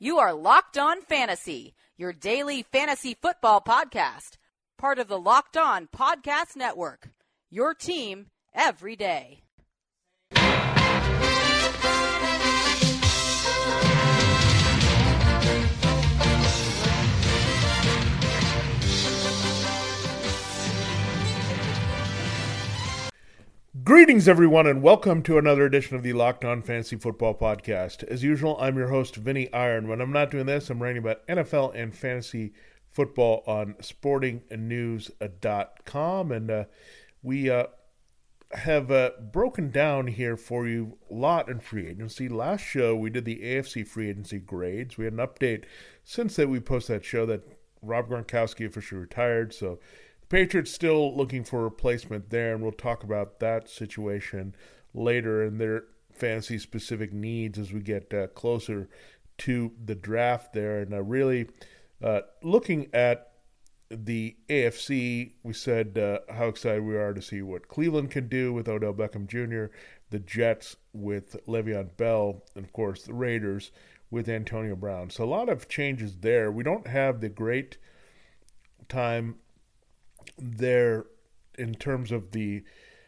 You are Locked On Fantasy, your daily fantasy football podcast, part of the Locked On Podcast Network, your team every day. Greetings, everyone, and welcome to another edition of the Locked On Fantasy Football Podcast. As usual, I'm your host, Vinny Iron. When I'm not doing this, I'm writing about NFL and fantasy football on sportingnews.com, and we have broken down here for you a lot in free agency. Last show, we did the AFC free agency grades. We had an update since that we posted that show that Rob Gronkowski officially retired, so Patriots still looking for a replacement there, and we'll talk about that situation later and their fantasy-specific needs as we get closer to the draft there. And really looking at the AFC, we said how excited we are to see what Cleveland can do with Odell Beckham Jr., the Jets with Le'Veon Bell, and, of course, the Raiders with Antonio Brown. So a lot of changes there. We don't have the great time there in terms of the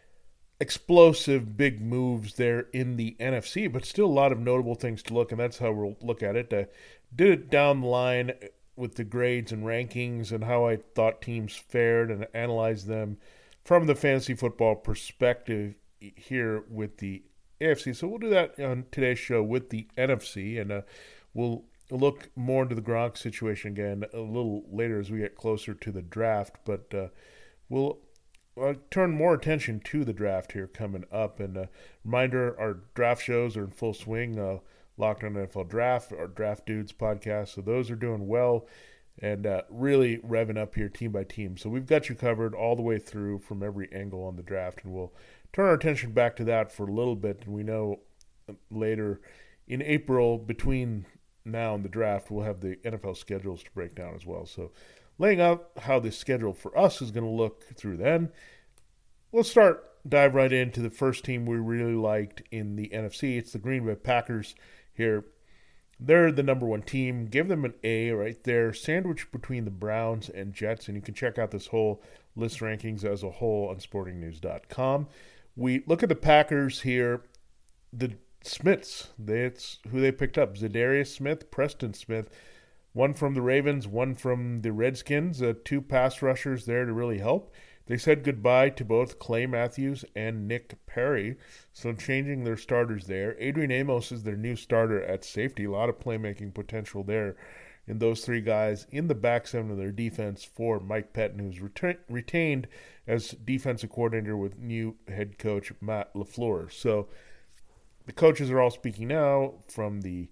explosive big moves there in the NFC, but still a lot of notable things to look, and that's how we'll look at it. Did it down the line with the grades and rankings and how I thought teams fared and analyzed them from the fantasy football perspective here with the AFC. So we'll do that on today's show with the NFC, and we'll look more into the Gronk situation again a little later as we get closer to the draft, but we'll turn more attention to the draft here coming up. And reminder, our draft shows are in full swing. Locked On NFL Draft, our Draft Dudes podcast, so those are doing well and really revving up here team by team. So we've got you covered all the way through from every angle on the draft, and we'll turn our attention back to that for a little bit. And we know later in April, between now and the draft, we'll have the NFL schedules to break down as well. So laying out how the schedule for us is going to look through then, we'll dive right into the first team we really liked in the NFC. It's the Green Bay Packers here. They're the number one team. Give them an A right there, sandwiched between the Browns and Jets, and you can check out this whole list rankings as a whole on sportingnews.com. We look at the Packers here. The Smiths, that's who they picked up. Zadarius Smith, Preston Smith, one from the Ravens, one from the Redskins, two pass rushers there to really help. They said goodbye to both Clay Matthews and Nick Perry, so changing their starters there. Adrian Amos is their new starter at safety. A lot of playmaking potential there in those three guys in the back seven of their defense for Mike Pettin, who's retained as defensive coordinator with new head coach Matt LaFleur. So the coaches are all speaking now from the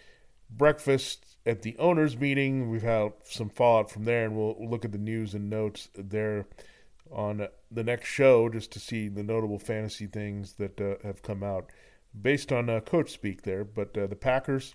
breakfast at the owners' meeting. We've had some fallout from there, and we'll look at the news and notes there on the next show just to see the notable fantasy things that have come out based on coach speak there. But the Packers,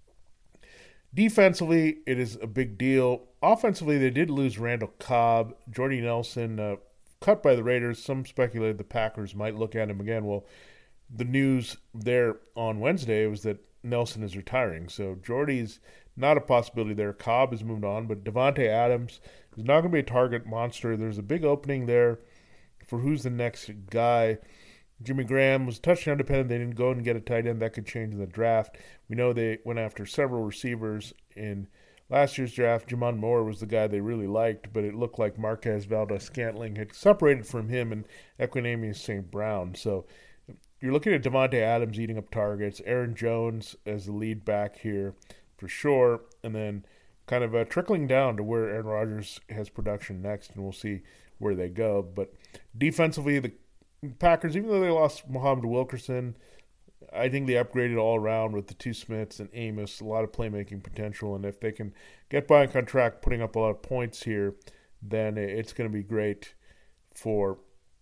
defensively, it is a big deal. Offensively, they did lose Randall Cobb. Jordy Nelson cut by the Raiders. Some speculated the Packers might look at him again. Well, the news there on Wednesday was that Nelson is retiring. So Jordy's not a possibility there. Cobb has moved on, but Devontae Adams is not going to be a target monster. There's a big opening there for who's the next guy. Jimmy Graham was touchdown dependent. They didn't go and get a tight end. That could change in the draft. We know they went after several receivers in last year's draft. Jamon Moore was the guy they really liked, but it looked like Marquez Valdes-Scantling had separated from him and Equanimeous St. Brown. So you're looking at Devontae Adams eating up targets, Aaron Jones as the lead back here for sure, and then kind of trickling down to where Aaron Rodgers has production next, and we'll see where they go. But defensively, the Packers, even though they lost Muhammad Wilkerson, I think they upgraded all around with the two Smiths and Amos, a lot of playmaking potential, and if they can get by on contract, putting up a lot of points here, then it's going to be great for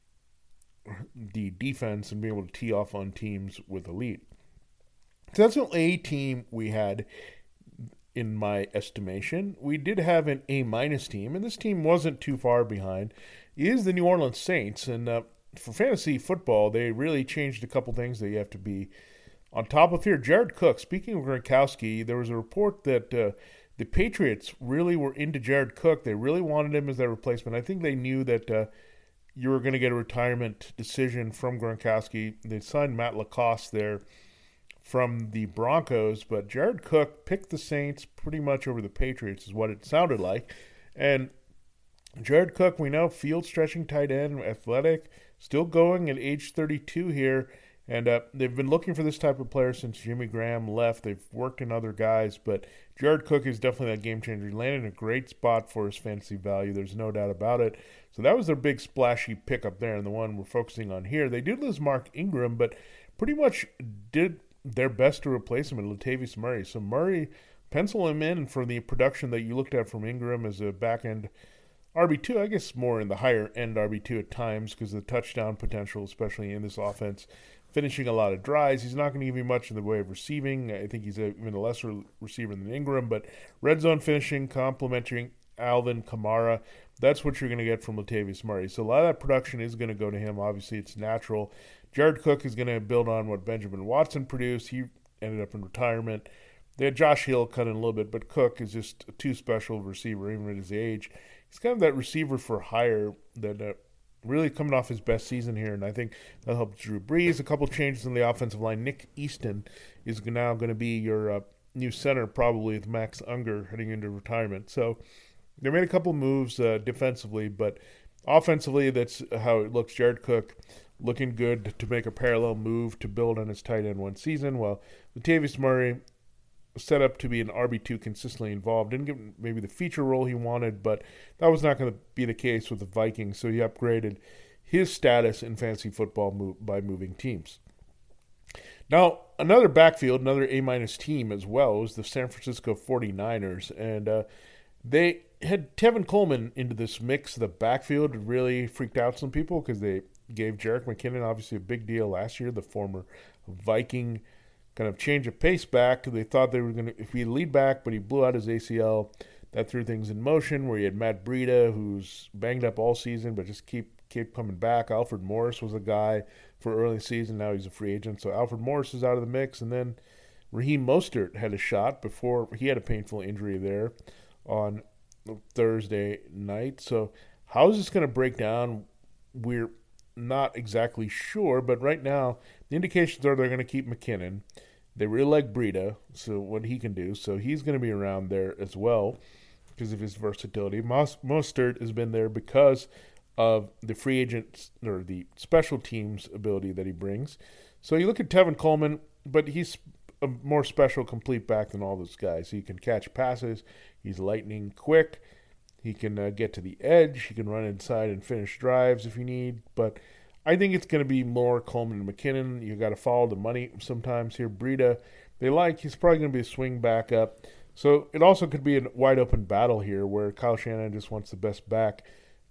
the defense and be able to tee off on teams with elite. So that's an A team we had in my estimation. We did have an A- team, and this team wasn't too far behind, is the New Orleans Saints. And for fantasy football, they really changed a couple things that you have to be On top of here, Jared Cook. Speaking of Gronkowski, there was a report that the Patriots really were into Jared Cook. They really wanted him as their replacement. I think they knew that you were going to get a retirement decision from Gronkowski. They signed Matt Lacoste there from the Broncos, but Jared Cook picked the Saints pretty much over the Patriots is what it sounded like. And Jared Cook, we know, field stretching tight end, athletic, still going at age 32 here. And they've been looking for this type of player since Jimmy Graham left. They've worked in other guys, but Jared Cook is definitely that game changer. He landed in a great spot for his fantasy value. There's no doubt about it. So that was their big splashy pickup there, and the one we're focusing on here. They did lose Mark Ingram, but pretty much did their best to replace him in Latavius Murray. So Murray, pencil him in for the production that you looked at from Ingram as a back-end RB2, I guess more in the higher-end RB2 at times because of the touchdown potential, especially in this offense. Finishing a lot of drives. He's not going to give you much in the way of receiving. I think he's even a lesser receiver than Ingram, but red zone finishing, complementing Alvin Kamara, that's what you're going to get from Latavius Murray. So a lot of that production is going to go to him. Obviously, it's natural. Jared Cook is going to build on what Benjamin Watson produced. He ended up in retirement. They had Josh Hill cut in a little bit, but Cook is just a too special receiver, even at his age. He's kind of that receiver for hire that really coming off his best season here, and I think that'll help Drew Brees. A couple changes in the offensive line. Nick Easton is now going to be your new center, probably with Max Unger heading into retirement. So they made a couple moves defensively, but offensively, that's how it looks. Jared Cook looking good to make a parallel move to build on his tight end one season, while Latavius Murray set up to be an RB2 consistently involved. Didn't get maybe the feature role he wanted, but that was not going to be the case with the Vikings, so he upgraded his status in fantasy football by moving teams. Now, another backfield, another A-minus team as well, was the San Francisco 49ers, and they had Tevin Coleman into this mix. The backfield really freaked out some people because they gave Jerick McKinnon obviously a big deal last year, the former Viking kind of change of pace back. They thought they were going to, if he lead back, but he blew out his ACL. That threw things in motion where you had Matt Breida, who's banged up all season, but just keep coming back. Alfred Morris was a guy for early season. Now he's a free agent. So Alfred Morris is out of the mix. And then Raheem Mostert had a shot before he had a painful injury there on Thursday night. So how is this going to break down? We're not exactly sure, but right now the indications are they're going to keep McKinnon. They really like Breida, so what he can do. So he's going to be around there as well because of his versatility. Mostert has been there because of the free agents or the special teams ability that he brings. So you look at Tevin Coleman, but he's a more special complete back than all those guys. He can catch passes. He's lightning quick. He can get to the edge. He can run inside and finish drives if you need. But I think it's going to be more Coleman and McKinnon. You got to follow the money sometimes here. Breida, he's probably going to be a swing backup. So it also could be a wide open battle here where Kyle Shanahan just wants the best back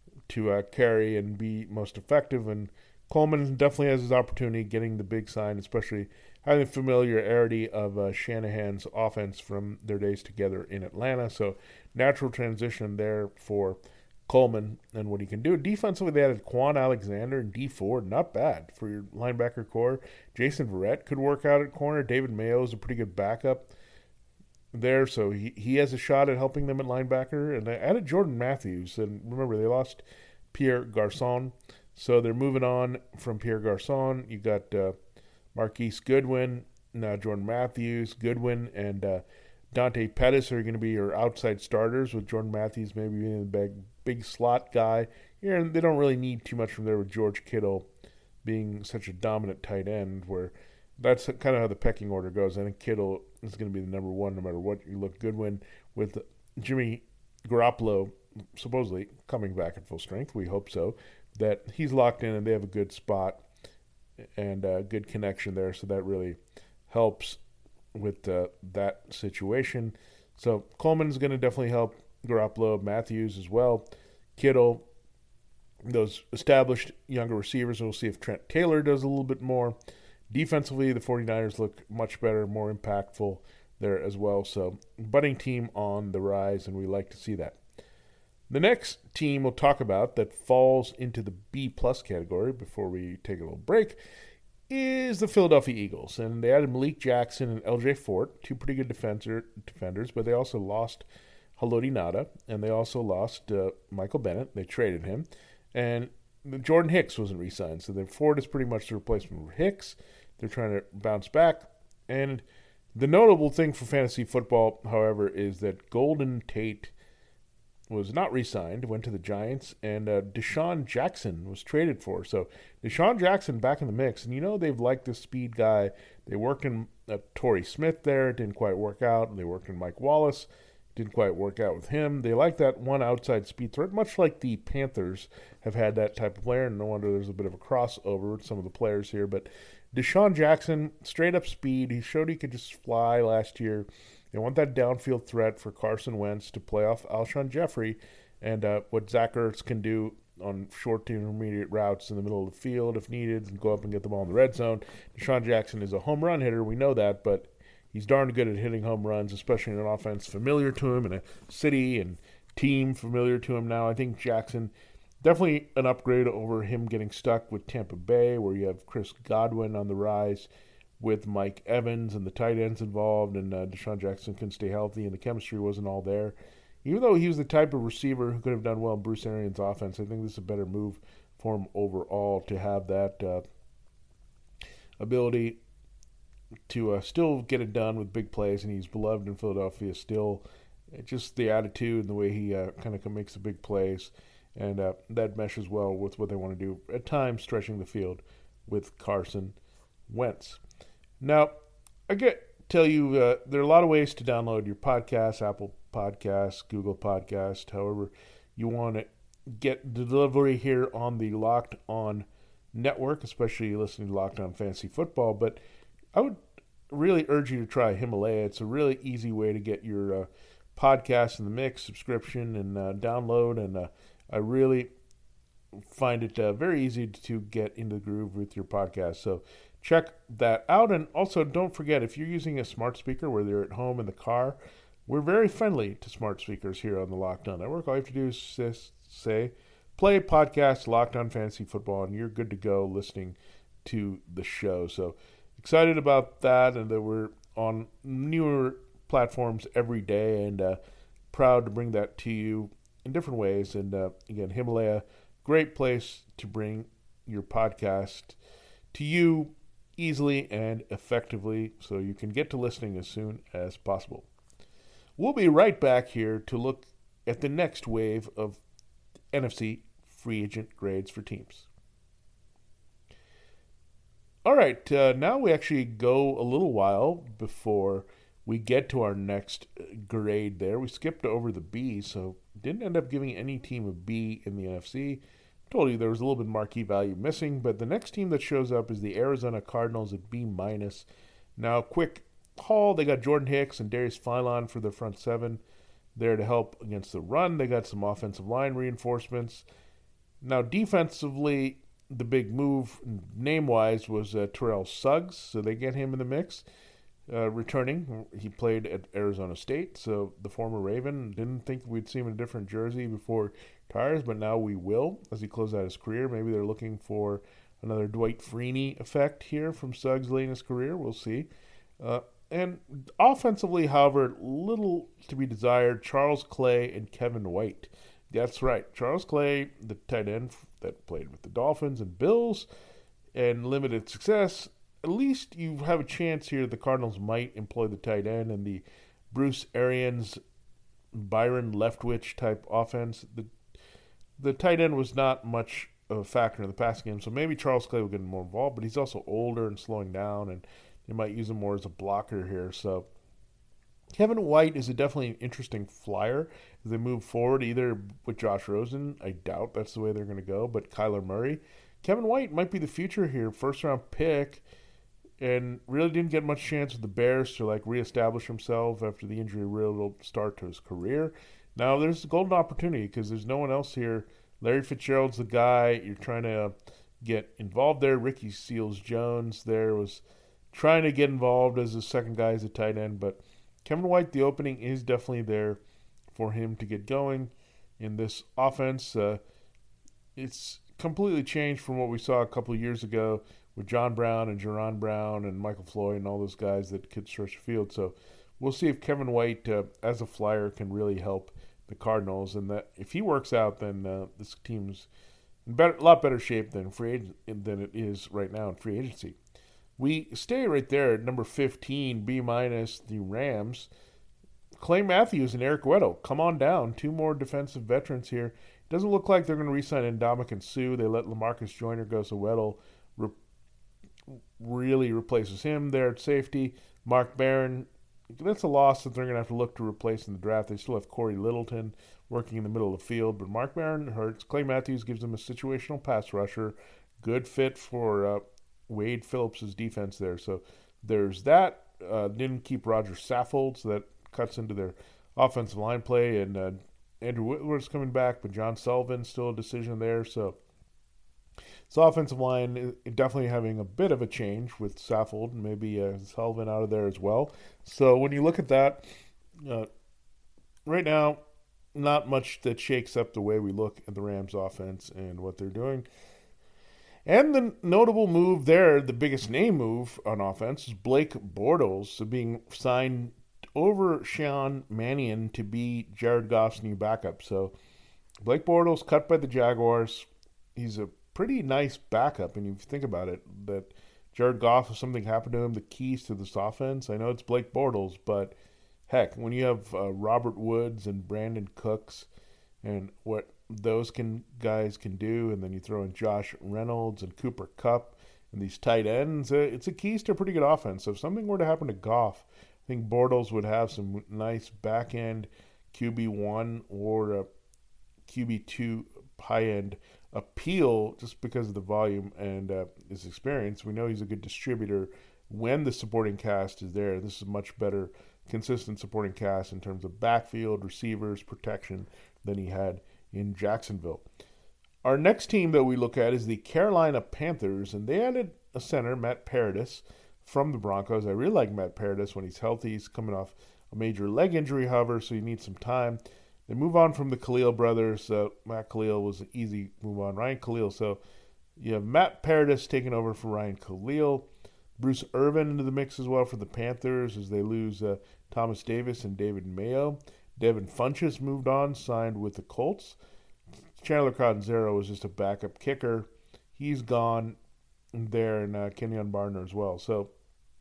to carry and be most effective. And Coleman definitely has his opportunity getting the big sign, especially having the familiarity of Shanahan's offense from their days together in Atlanta. So natural transition there for Coleman and what he can do. Defensively, they added Quan Alexander and Dee Ford. Not bad for your linebacker core. Jason Verrett could work out at corner. David Mayo is a pretty good backup there, so he has a shot at helping them at linebacker. And they added Jordan Matthews. And remember, they lost Pierre Garçon, so they're moving on from Pierre Garçon. You got Marquise Goodwin, now Jordan Matthews, Goodwin, and Dante Pettis are going to be your outside starters, with Jordan Matthews maybe being the big slot guy. Here, and they don't really need too much from there with George Kittle being such a dominant tight end, where that's kind of how the pecking order goes. I think Kittle is going to be the number one no matter what you look. Goodwin with Jimmy Garoppolo supposedly coming back at full strength. We hope so. That he's locked in and they have a good spot and a good connection there. So that really helps with that situation. So Coleman's going to definitely help Garoppolo, Matthews as well, Kittle, those established younger receivers. We'll see if Trent Taylor does a little bit more. Defensively, the 49ers look much better, more impactful there as well. So budding team on the rise, and we like to see that. The next team we'll talk about that falls into the B+ category before we take a little break is the Philadelphia Eagles. And they added Malik Jackson and LJ Fort, two pretty good defenders, but they also lost Haloti Ngata, and they also lost Michael Bennett. They traded him. And Jordan Hicks wasn't re-signed, so Ford is pretty much the replacement for Hicks. They're trying to bounce back. And the notable thing for fantasy football, however, is that Golden Tate was not re-signed, went to the Giants, and Deshaun Jackson was traded for. So Deshaun Jackson back in the mix. And they've liked this speed guy. They worked in Torrey Smith there. It didn't quite work out. They worked in Mike Wallace. Didn't quite work out with him. They like that one outside speed threat, much like the Panthers have had that type of player. And no wonder there's a bit of a crossover with some of the players here. But Deshaun Jackson, straight up speed. He showed he could just fly last year. They want that downfield threat for Carson Wentz to play off Alshon Jeffrey and what Zach Ertz can do on short to intermediate routes in the middle of the field if needed and go up and get the ball in the red zone. Deshaun Jackson is a home run hitter. We know that, but he's darn good at hitting home runs, especially in an offense familiar to him and a city and team familiar to him now. I think Jackson, definitely an upgrade over him getting stuck with Tampa Bay, where you have Chris Godwin on the rise with Mike Evans and the tight ends involved, and Deshaun Jackson couldn't stay healthy, and the chemistry wasn't all there. Even though he was the type of receiver who could have done well in Bruce Arians' offense, I think this is a better move for him overall to have that ability to still get it done with big plays, and he's beloved in Philadelphia still. Just the attitude and the way he kind of makes the big plays, and that meshes well with what they want to do, at times stretching the field with Carson Wentz. Now, tell you, there are a lot of ways to download your podcast, Apple Podcasts, Google Podcast, however you want to get delivery here on the Locked On Network, especially listening to Locked On Fantasy Football. But I would really urge you to try Himalaya. It's a really easy way to get your podcast in the mix, subscription, and download. And I really find it very easy to get into the groove with your podcast. So check that out. And also, don't forget, if you're using a smart speaker, whether you're at home, in the car, we're very friendly to smart speakers here on the Locked On Network. All you have to do is say, play podcast Locked On Fantasy Football, and you're good to go listening to the show. So excited about that, and that we're on newer platforms every day, and proud to bring that to you in different ways. And again, Himalaya, great place to bring your podcast to you easily and effectively, so you can get to listening as soon as possible. We'll be right back here to look at the next wave of NFC free agent grades for teams. All right, now we actually go a little while before we get to our next grade there. We skipped over the B, so didn't end up giving any team a B in the NFC. Told you there was a little bit of marquee value missing, but the next team that shows up is the Arizona Cardinals at B-. Now, quick haul, they got Jordan Hicks and Darius Philon for the front seven there to help against the run. They got some offensive line reinforcements. Now, defensively, the big move, name-wise, was Terrell Suggs, so they get him in the mix. Returning, he played at Arizona State, so the former Raven. Didn't think we'd see him in a different jersey before tires, but now we will as he closes out his career. Maybe they're looking for another Dwight Freeney effect here from Suggs late in his career. We'll see. And offensively, however, little to be desired. Charles Clay and Kevin White. That's right. Charles Clay, the tight end that played with the Dolphins and Bills and limited success. At least you have a chance here the Cardinals might employ the tight end and the Bruce Arians, Byron Leftwich type offense. The tight end was not much of a factor in the passing game, so maybe Charles Clay will get more involved, but he's also older and slowing down, and they might use him more as a blocker here. So Kevin White is definitely an interesting flyer as they move forward, either with Josh Rosen. I doubt that's the way they're going to go, but Kyler Murray. Kevin White might be the future here, first-round pick, and really didn't get much chance with the Bears to reestablish himself after the injury real start to his career. Now there's a golden opportunity because there's no one else here. Larry Fitzgerald's the guy you're trying to get involved there. Ricky Seals-Jones there was trying to get involved as the second guy as a tight end, but Kevin White, the opening is definitely there for him to get going in this offense. It's completely changed from what we saw a couple of years ago with John Brown and Jerron Brown and Michael Floyd and all those guys that could stretch the field. So we'll see if Kevin White, as a flyer, can really help the Cardinals. And that if he works out, then this team's in a lot better shape than than it is right now in free agency. We stay right there at number 15, B-, the Rams. Clay Matthews and Eric Weddle, come on down. Two more defensive veterans here. It doesn't look like they're going to re-sign Ndamukong Suh. They let LaMarcus Joyner go, so Weddle really replaces him there at safety. Mark Barron, that's a loss that they're going to have to look to replace in the draft. They still have Corey Littleton working in the middle of the field, but Mark Barron hurts. Clay Matthews gives them a situational pass rusher. Good fit for Wade Phillips' defense there. So there's that. Didn't keep Roger Saffold, so that cuts into their offensive line play. And Andrew Whitworth's coming back, but John Sullivan still a decision there. So offensive line definitely having a bit of a change with Saffold and maybe Sullivan out of there as well. So when you look at that, right now, not much that shakes up the way we look at the Rams offense and what they're doing. And the notable move there, the biggest name move on offense, is Blake Bortles being signed over Sean Mannion to be Jared Goff's new backup. So Blake Bortles cut by the Jaguars. He's a pretty nice backup, and if you think about it, that Jared Goff, if something happened to him, the keys to this offense, I know it's Blake Bortles, but heck, when you have Robert Woods and Brandon Cooks and what those guys can do, and then you throw in Josh Reynolds and Cooper Kupp and these tight ends, it's a keys to a pretty good offense. So if something were to happen to Goff, I think Bortles would have some nice back-end QB1 or QB2 high-end appeal just because of the volume and his experience. We know he's a good distributor when the supporting cast is there. This is a much better, consistent supporting cast in terms of backfield, receivers, protection than he had in Jacksonville. Our next team that we look at is the Carolina Panthers, and they added a center, Matt Paradis, from the Broncos. I really like Matt Paradis when he's healthy. He's coming off a major leg injury, however, so he needs some time. They move on from the Khalil brothers. Matt Khalil was an easy move on. Ryan Khalil. So you have Matt Paradis taking over for Ryan Khalil. Bruce Irvin into the mix as well for the Panthers as they lose Thomas Davis and David Mayo. Devin Funchess moved on, signed with the Colts. Chandler Catanzaro was just a backup kicker. He's gone there, and Kenyon Barner as well. So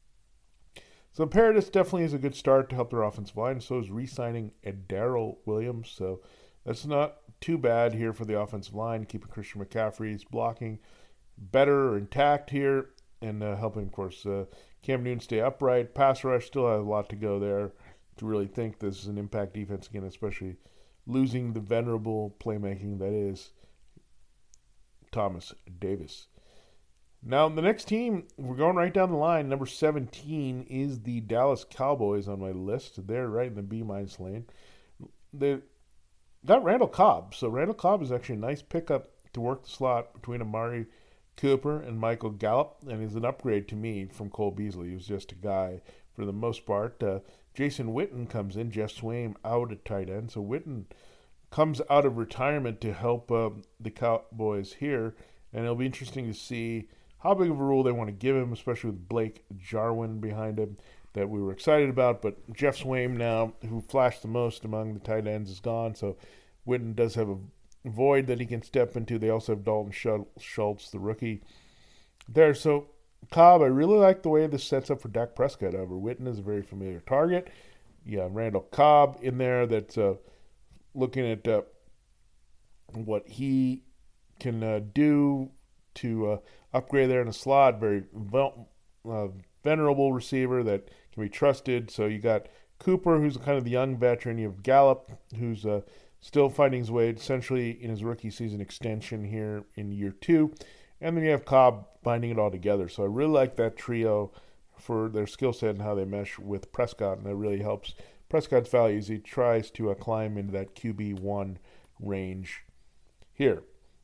Paradis definitely is a good start to help their offensive line. So is re-signing Darrell Williams. So that's not too bad here for the offensive line, keeping Christian McCaffrey's blocking better or intact here, and helping, of course, Cam Newton stay upright. Pass rush still has a lot to go there to really think this is an impact defense again, especially losing the venerable playmaking that is Thomas Davis. Now, the next team, we're going right down the line. Number 17 is the Dallas Cowboys on my list. They're right in the B- lane. They got Randall Cobb. So Randall Cobb is actually a nice pickup to work the slot between Amari Cooper and Michael Gallup, and is an upgrade to me from Cole Beasley, who's just a guy for the most part. Jason Witten comes in, Jeff Swaim out at tight end. So Witten comes out of retirement to help the Cowboys here, and it'll be interesting to see how big of a role they want to give him, especially with Blake Jarwin behind him that we were excited about. But Jeff Swaim now, who flashed the most among the tight ends, is gone. So Witten does have a void that he can step into. They also have Dalton Schultz, the rookie, there. So Cobb, I really like the way this sets up for Dak Prescott. However, Witten is a very familiar target. Yeah, Randall Cobb in there that's looking at what he can do to upgrade there in the slot. Very venerable receiver that can be trusted. So you got Cooper, who's kind of the young veteran. You have Gallup, who's still finding his way essentially in his rookie season extension here in year 2. And then you have Cobb binding it all together. So I really like that trio for their skill set and how they mesh with Prescott, and that really helps Prescott's value as he tries to climb into that QB1 range here.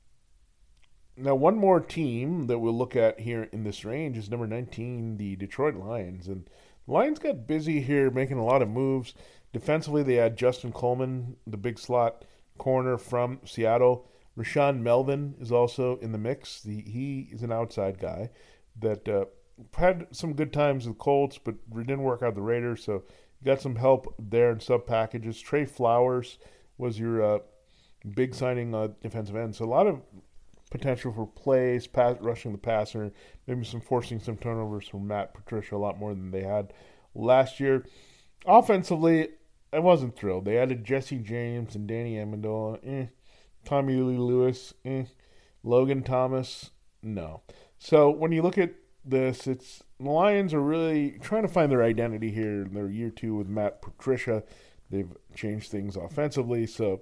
Now, one more team that we'll look at here in this range is number 19, the Detroit Lions. And the Lions got busy here making a lot of moves. Defensively, they had Justin Coleman, the big slot corner from Seattle. Rashaan Melvin is also in the mix. He is an outside guy. that had some good times with Colts, but didn't work out the Raiders. So you got some help there in sub packages. Trey Flowers was your big signing defensive end. So a lot of potential for plays, rushing the passer, maybe forcing some turnovers from Matt Patricia, a lot more than they had last year. Offensively, I wasn't thrilled. They added Jesse James and Danny Amendola. Tommy Lee Lewis. Logan Thomas. No. So when you look at this, the Lions are really trying to find their identity here in their year 2 with Matt Patricia. They've changed things offensively, so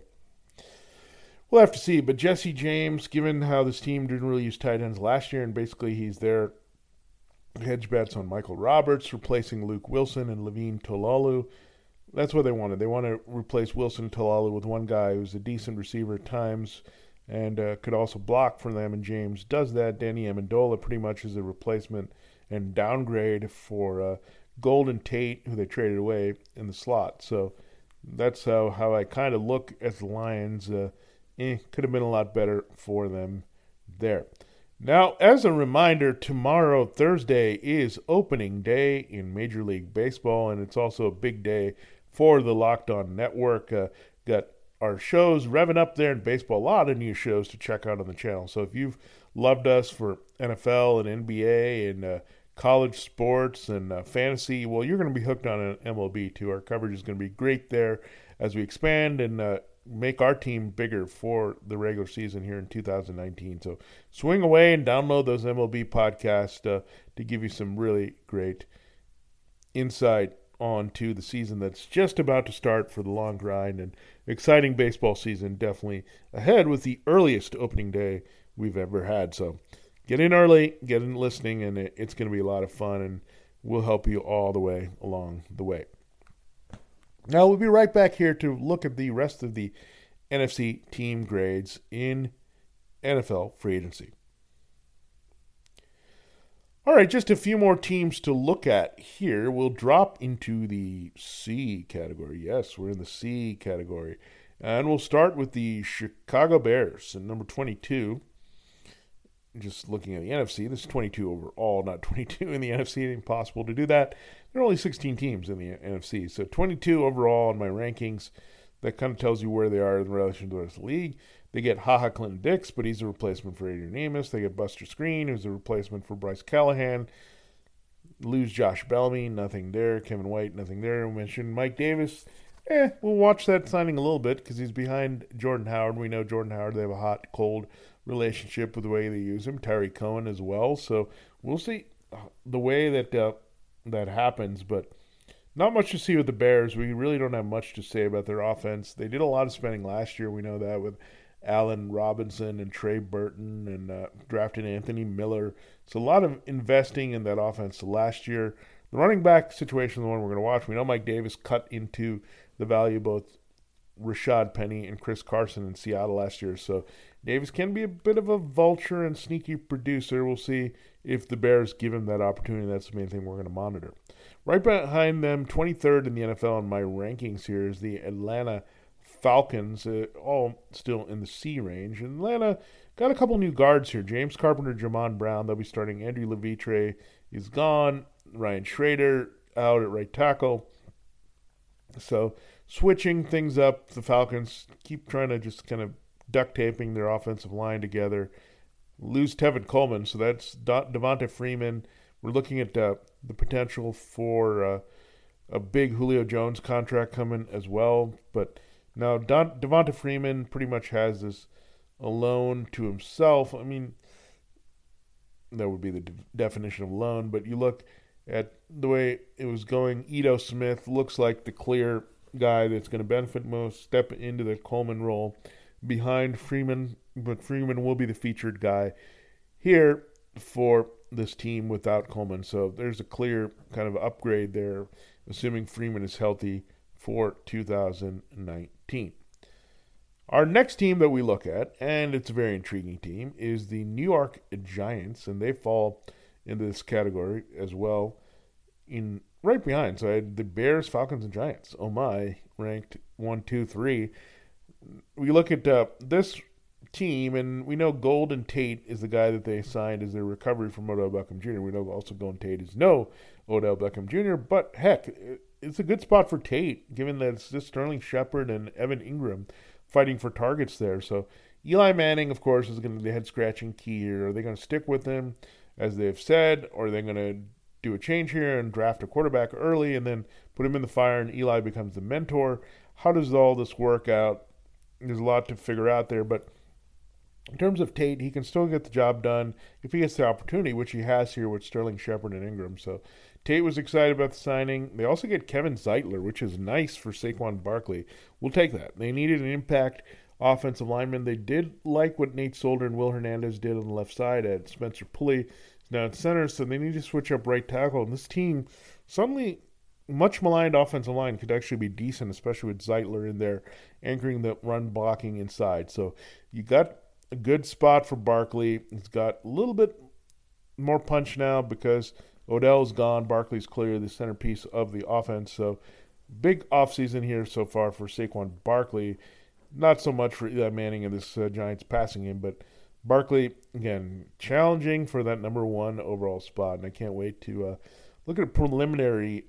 we'll have to see. But Jesse James, given how this team didn't really use tight ends last year, and basically he's there, hedge bets on Michael Roberts, replacing Luke Wilson and Levine Tolalu. That's what they wanted. They want to replace Wilson Tolalu with one guy who's a decent receiver at times and could also block for them, and James does that. Danny Amendola pretty much is a replacement and downgrade for Golden Tate, who they traded away in the slot. So that's how I kind of look at the Lions. Could have been a lot better for them there. Now, as a reminder, tomorrow, Thursday, is opening day in Major League Baseball, and it's also a big day for the Locked On Network. Got our shows revving up there in baseball, a lot of new shows to check out on the channel. So if you've loved us for NFL and NBA and college sports and fantasy, well, you're going to be hooked on an MLB too. Our coverage is going to be great there as we expand and make our team bigger for the regular season here in 2019. So swing away and download those MLB podcasts to give you some really great insight onto the season that's just about to start for the long grind, and exciting baseball season definitely ahead with the earliest opening day we've ever had. So get in early, get in listening, and it's going to be a lot of fun, and we'll help you all the way along the way. Now, we'll be right back here to look at the rest of the NFC team grades in NFL free agency. All right, just a few more teams to look at here. We'll drop into the C category. Yes, we're in the C category. And we'll start with the Chicago Bears at number 22. Just looking at the NFC, this is 22 overall, not 22 in the NFC. It's impossible to do that. There are only 16 teams in the NFC. So 22 overall in my rankings. That kind of tells you where they are in relation to the rest of the league. They get HaHa Clinton-Dix, but he's a replacement for Adrian Amos. They get Buster Skrine, who's a replacement for Bryce Callahan. Lose Josh Bellamy, nothing there. Kevin White, nothing there. We mentioned Mike Davis. We'll watch that signing a little bit because he's behind Jordan Howard. We know Jordan Howard, they have a hot, cold relationship with the way they use him. Terry Cohen as well. So we'll see the way that happens, but not much to see with the Bears. We really don't have much to say about their offense. They did a lot of spending last year. We know that with Allen Robinson and Trey Burton and drafted Anthony Miller. So a lot of investing in that offense last year. The running back situation is the one we're going to watch. We know Mike Davis cut into the value of both Rashad Penny and Chris Carson in Seattle last year. So Davis can be a bit of a vulture and sneaky producer. We'll see if the Bears give him that opportunity. That's the main thing we're going to monitor. Right behind them, 23rd in the NFL in my rankings here is the Atlanta Falcons, all still in the C range. And Atlanta got a couple new guards here. James Carpenter, Jamon Brown. They'll be starting. Andrew Levitre is gone. Ryan Schrader out at right tackle. So switching things up, the Falcons keep trying to just kind of duct taping their offensive line together. Lose Tevin Coleman, so that's Devonta Freeman. We're looking at the potential for a big Julio Jones contract coming as well. But now Devonta Freeman pretty much has this alone to himself. I mean, that would be the definition of alone. But you look at the way it was going, Ito Smith looks like the clear guy that's going to benefit most, step into the Coleman role behind Freeman, but Freeman will be the featured guy here for this team without Coleman. So there's a clear kind of upgrade there, assuming Freeman is healthy for 2019. Our next team that we look at, and it's a very intriguing team, is the New York Giants, and they fall into this category as well in right behind. So I had the Bears, Falcons, and Giants. Oh my, ranked 1, 2, 3. We look at this team, and we know Golden Tate is the guy that they signed as their recovery from Odell Beckham Jr. We know also Golden Tate is no Odell Beckham Jr., but heck, it's a good spot for Tate, given that it's just Sterling Shepard and Evan Ingram fighting for targets there. So Eli Manning, of course, is going to be the head-scratching key here. Are they going to stick with him, as they've said, or are they going to do a change here and draft a quarterback early and then put him in the fire and Eli becomes the mentor? How does all this work out? There's a lot to figure out there, but in terms of Tate, he can still get the job done if he gets the opportunity, which he has here with Sterling Shepard and Ingram. So Tate was excited about the signing. They also get Kevin Zeitler, which is nice for Saquon Barkley. We'll take that. They needed an impact offensive lineman. They did like what Nate Solder and Will Hernandez did on the left side. At Spencer Pulley is now at center, so they need to switch up right tackle. And this team, suddenly, much maligned offensive line could actually be decent, especially with Zeitler in there anchoring the run blocking inside. So you got a good spot for Barkley. He's got a little bit more punch now because Odell's gone. Barkley's clearly the centerpiece of the offense. So big offseason here so far for Saquon Barkley. Not so much for Eli Manning and this Giants passing game, but Barkley, again, challenging for that number one overall spot. And I can't wait to look at a preliminary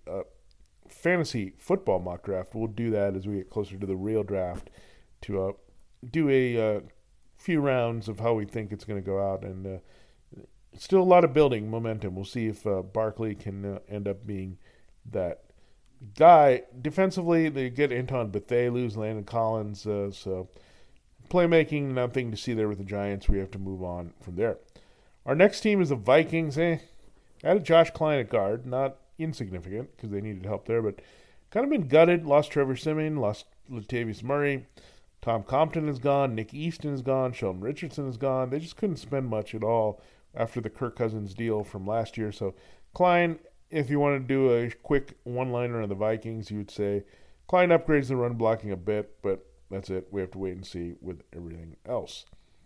fantasy football mock draft. We'll do that as we get closer to the real draft to do a few rounds of how we think it's going to go out. And still a lot of building momentum. We'll see if Barkley can end up being that guy. Defensively, they get Anton Bethea, lose Landon Collins. So playmaking, nothing to see there with the Giants. We have to move on from there. Our next team is the Vikings. Added Josh Klein at guard. Not insignificant because they needed help there, but kind of been gutted. Lost Trevor Siemian, lost Latavius Murray. Tom Compton is gone. Nick Easton is gone. Sheldon Richardson is gone. They just couldn't spend much at all after the Kirk Cousins deal from last year. So Klein, if you want to do a quick one-liner on the Vikings, you would say Klein upgrades the run blocking a bit, but that's it. We have to wait and see with everything else.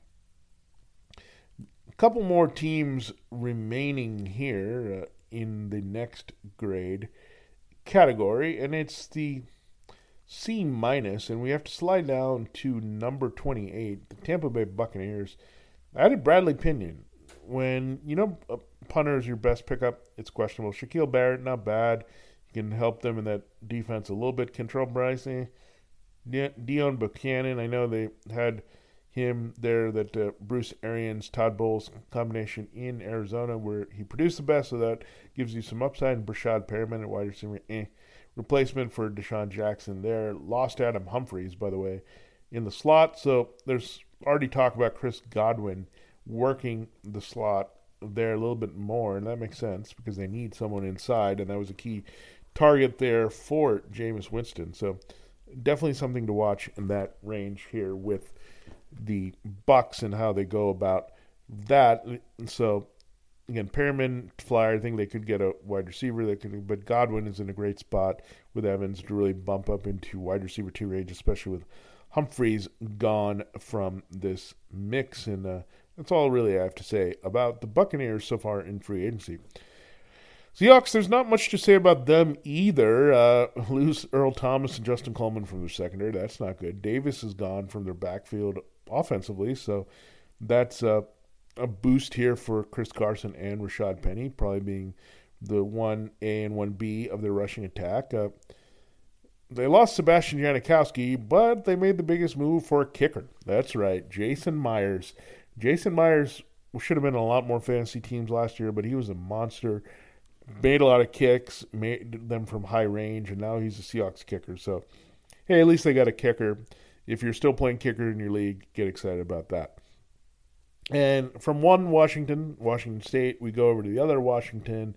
A couple more teams remaining here in the next grade category, and it's the C-, and we have to slide down to number 28, the Tampa Bay Buccaneers. Added Bradley Pinion. When, a punter is your best pickup, it's questionable. Shaquille Barrett, not bad. You can help them in that defense a little bit. Control Bryce. Dion Buchanan, I know they had him there, that Bruce Arians, Todd Bowles combination in Arizona where he produced the best, so that gives you some upside. And Brashad Perriman at wide receiver, replacement for Deshaun Jackson there. Lost Adam Humphries, by the way, in the slot. So there's already talk about Chris Godwin working the slot there a little bit more, and that makes sense because they need someone inside, and that was a key target there for Jameis Winston. So definitely something to watch in that range here with the Bucs and how they go about that. So again, Perriman, Flyer, I think they could get a wide receiver, but Godwin is in a great spot with Evans to really bump up into wide receiver 2 range, especially with Humphries gone from this mix. And that's all really I have to say about the Buccaneers so far in free agency. Seahawks, there's not much to say about them either. Lose Earl Thomas and Justin Coleman from their secondary. That's not good. Davis is gone from their backfield offensively, so that's a boost here for Chris Carson and Rashad Penny, probably being the 1A and 1B of their rushing attack. They lost Sebastian Janikowski, but they made the biggest move for a kicker. That's right, Jason Myers. Jason Myers should have been on a lot more fantasy teams last year, but he was a monster. Made a lot of kicks, made them from high range, and now he's a Seahawks kicker. So, hey, at least they got a kicker. If you're still playing kicker in your league, get excited about that. And from one Washington State, we go over to the other Washington,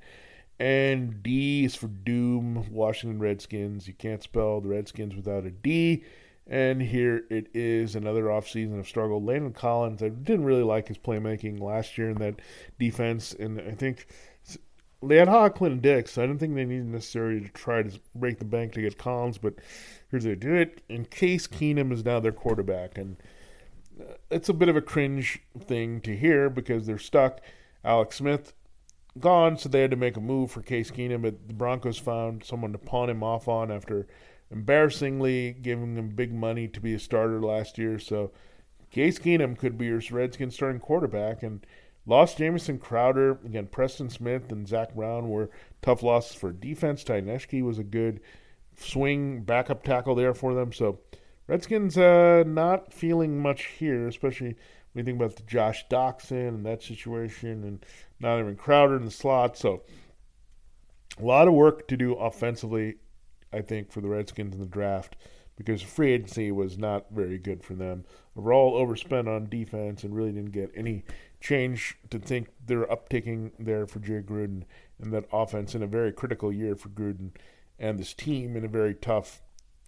and D is for Doom, Washington Redskins. You can't spell the Redskins without a D. And here it is, another offseason of struggle. Landon Collins, I didn't really like his playmaking last year in that defense, and I think they had Hocklin and Dix, so I didn't think they needed necessarily to try to break the bank to get Collins, but here's how they did it. And Case Keenum is now their quarterback, and it's a bit of a cringe thing to hear because they're stuck. Alex Smith gone, so they had to make a move for Case Keenum, but the Broncos found someone to pawn him off on after embarrassingly giving him big money to be a starter last year. So Case Keenum could be your Redskins starting quarterback, and lost Jamison Crowder. Again, Preston Smith and Zach Brown were tough losses for defense. Ty Neshke was a good swing backup tackle there for them. So Redskins not feeling much here, especially when you think about the Josh Doxson and that situation, and not even Crowder in the slot. So a lot of work to do offensively, I think, for the Redskins in the draft, because free agency was not very good for them. Overall, overspent on defense and really didn't get any change to think they're upticking there for Jay Gruden and that offense in a very critical year for Gruden and this team in a very tough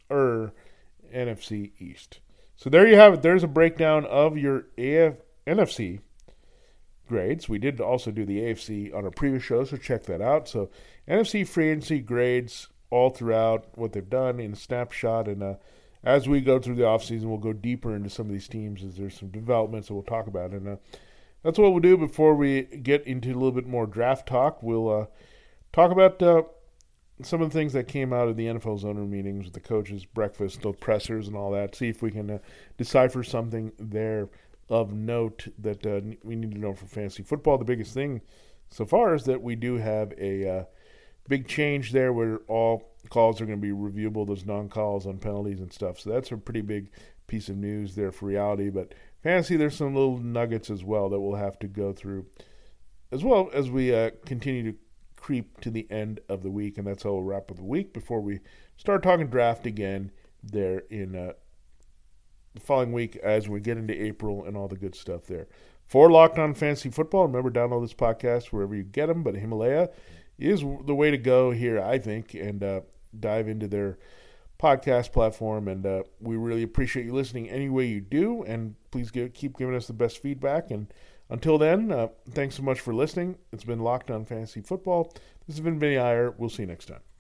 NFC East. So there you have it. There's a breakdown of your NFC grades. We did also do the AFC on our previous show, so check that out. So NFC free agency grades all throughout, what they've done in a snapshot, and as we go through the offseason, we'll go deeper into some of these teams as there's some developments that we'll talk about. And that's what we'll do before we get into a little bit more draft talk. We'll talk about some of the things that came out of the NFL's owner meetings with the coaches' breakfast, the pressers, and all that. See if we can decipher something there of note that we need to know for fantasy football. The biggest thing so far is that we do have a big change there where all calls are going to be reviewable, those non-calls on penalties and stuff. So that's a pretty big piece of news there for reality. But fantasy, there's some little nuggets as well that we'll have to go through, as well as we continue to creep to the end of the week. And that's how we'll wrap up the week before we start talking draft again there in the following week as we get into April and all the good stuff there. For Locked On Fantasy Football, remember, download this podcast wherever you get them, but Himalaya is the way to go here, I think, and dive into their podcast platform. And we really appreciate you listening any way you do, and please keep giving us the best feedback. And until then, thanks so much for listening. It's been Locked On Fantasy Football. This has been Vinny Iyer. We'll see you next time.